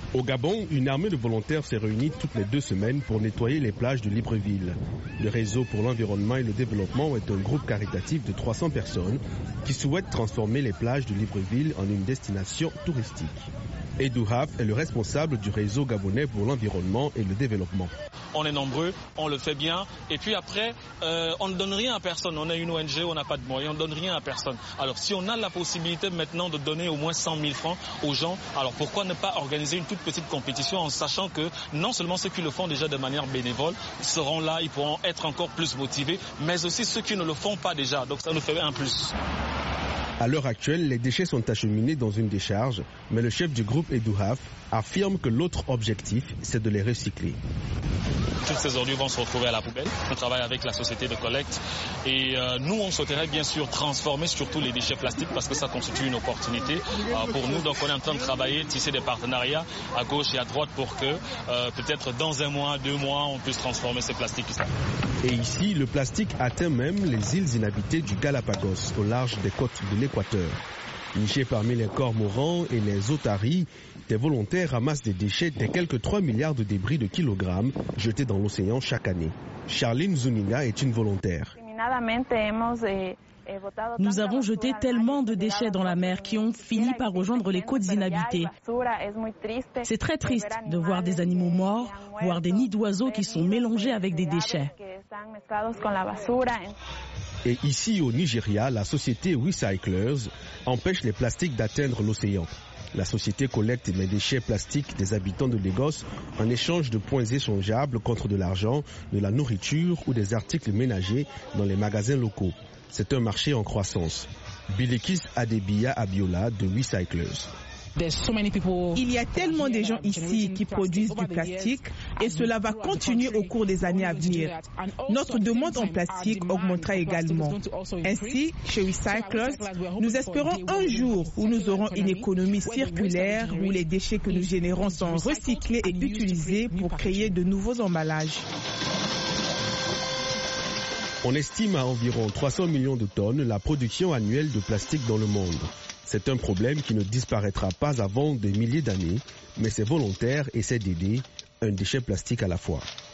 Au Gabon, une armée de volontaires s'est réunie toutes les 2 semaines pour nettoyer les plages de Libreville. Le Réseau pour l'environnement et le développement est un groupe caritatif de 300 personnes qui souhaitent transformer les plages de Libreville en une destination touristique. Edou Haf est le responsable du Réseau gabonais pour l'environnement et le développement. On est nombreux, on le fait bien, et puis après, on ne donne rien à personne. On est une ONG, on n'a pas de moyens, on ne donne rien à personne. Alors si on a la possibilité maintenant de donner au moins 100 000 francs aux gens, alors pourquoi ne pas organiser une toute petite compétition en sachant que non seulement ceux qui le font déjà de manière bénévole seront là, ils pourront être encore plus motivés, mais aussi ceux qui ne le font pas déjà. Donc ça nous ferait un plus. À l'heure actuelle, les déchets sont acheminés dans une décharge, mais le chef du groupe Edou Haf affirme que l'autre objectif, c'est de les recycler. Toutes ces ordures vont se retrouver à la poubelle. On travaille avec la société de collecte et nous, on souhaiterait bien sûr transformer surtout les déchets plastiques parce que ça constitue une opportunité pour nous. Donc on est en train de travailler, tisser des partenariats à gauche et à droite pour que peut-être dans 1 mois, 2 mois, on puisse transformer ces plastiques. Et ici, le plastique atteint même les îles inhabitées du Galapagos, au large des côtes de l'Équateur. Nichés parmi les cormorans et les otaries, des volontaires ramassent des déchets des quelques 3 milliards de débris de kilogrammes jetés dans l'océan chaque année. Charline Zuniga est une volontaire. Nous avons jeté tellement de déchets dans la mer qui ont fini par rejoindre les côtes inhabitées. C'est très triste de voir des animaux morts, voir des nids d'oiseaux qui sont mélangés avec des déchets. Et ici au Nigeria, la société Recyclers empêche les plastiques d'atteindre l'océan. La société collecte les déchets plastiques des habitants de Lagos en échange de points échangeables contre de l'argent, de la nourriture ou des articles ménagers dans les magasins locaux. C'est un marché en croissance. Bilikis Adebiya Abiola de Recyclers. Il y a tellement de gens ici qui produisent du plastique et cela va continuer au cours des années à venir. Notre demande en plastique augmentera également. Ainsi, chez Recyclers, nous espérons un jour où nous aurons une économie circulaire où les déchets que nous générons sont recyclés et utilisés pour créer de nouveaux emballages. On estime à environ 300 millions de tonnes la production annuelle de plastique dans le monde. C'est un problème qui ne disparaîtra pas avant des milliers d'années, mais ces volontaires essaient d'aider un déchet plastique à la fois.